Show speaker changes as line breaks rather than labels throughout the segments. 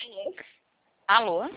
Alô?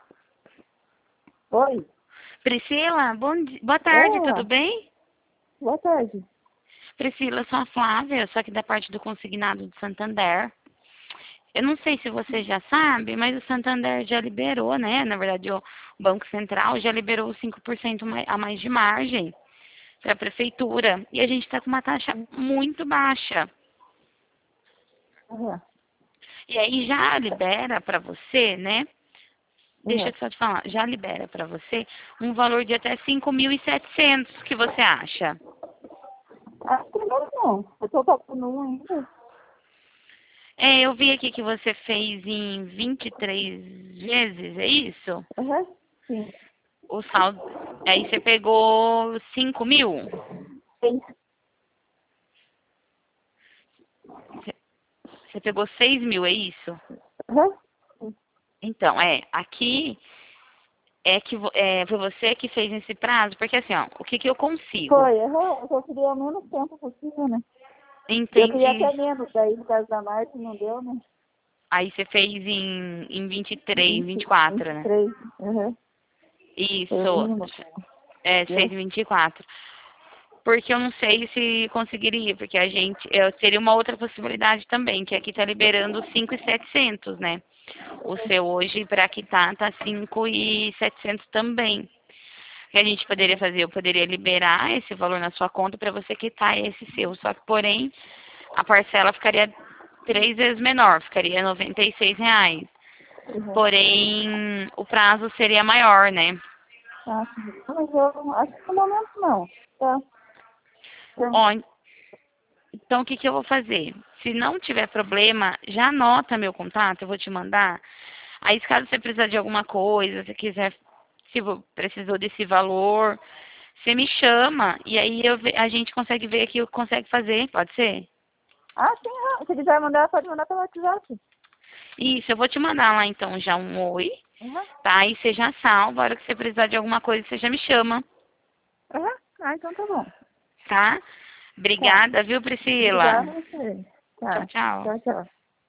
Oi,
Priscila, boa tarde,
olá,
tudo bem?
boa tarde.
Priscila, eu sou a Flávia, só que da parte do consignado do Santander. Eu não sei se você já sabe, mas o Santander já liberou, né? Na verdade, o Banco Central já liberou os 5% a mais de margem para a prefeitura. E a gente está com uma taxa muito baixa.
Aham,
E aí já libera para você, né? Deixa
aham.
eu só te falar, já libera para você um valor de até 5.700, o que você acha?
Acho que não. Eu tô pagando um ainda.
É, eu vi aqui que você fez em 23 vezes, é isso?
Aham, sim.
O saldo. Aí você pegou 5.000?
Sim.
Você pegou 6.000, é isso?
Aham, sim.
Então, aqui foi você que fez esse prazo, porque assim, ó, o que que eu consigo?
Foi, aham. Eu só queria menos tempo possível, né? Eu queria
Entendi.
até menos, daí no caso da Marte não deu, né?
Aí você fez em 23,
20,
24, né?
23. Aham. Foi o
Isso,
mínimo.
fez
Deu.
em 24. Porque eu não sei se conseguiria, porque eu teria uma outra possibilidade também, que aqui tá liberando 5.700, né? O seu hoje para quitar tá 5.700 também. O que a gente poderia fazer? Eu poderia liberar esse valor na sua conta para você quitar esse seu. Só que, porém, a parcela ficaria 3 vezes menor, ficaria R$ 96.
Aham.
Porém, o prazo seria maior, né?
Ah, sim. Mas eu acho que no momento não. Tá. Então,
Ó, então, o que que eu vou fazer? Se não tiver problema, já anota meu contato, eu vou te mandar. Aí, caso você precisar de alguma coisa, se quiser, precisou desse valor, você me chama e aí a gente consegue ver aqui o que consegue fazer, pode ser?
ah, sim, aham. Se quiser mandar, pode mandar pelo WhatsApp.
Isso, eu vou te mandar lá então já um oi,
Aham.
tá? Aí você já salva, a hora que você precisar de alguma coisa, você já me chama,
Aham. Ah, então tá bom.
tá?
Tá.
Obrigada, viu, Priscila?
Obrigada a você.
Tchau,
Tá.
tchau.
Tchau, tchau.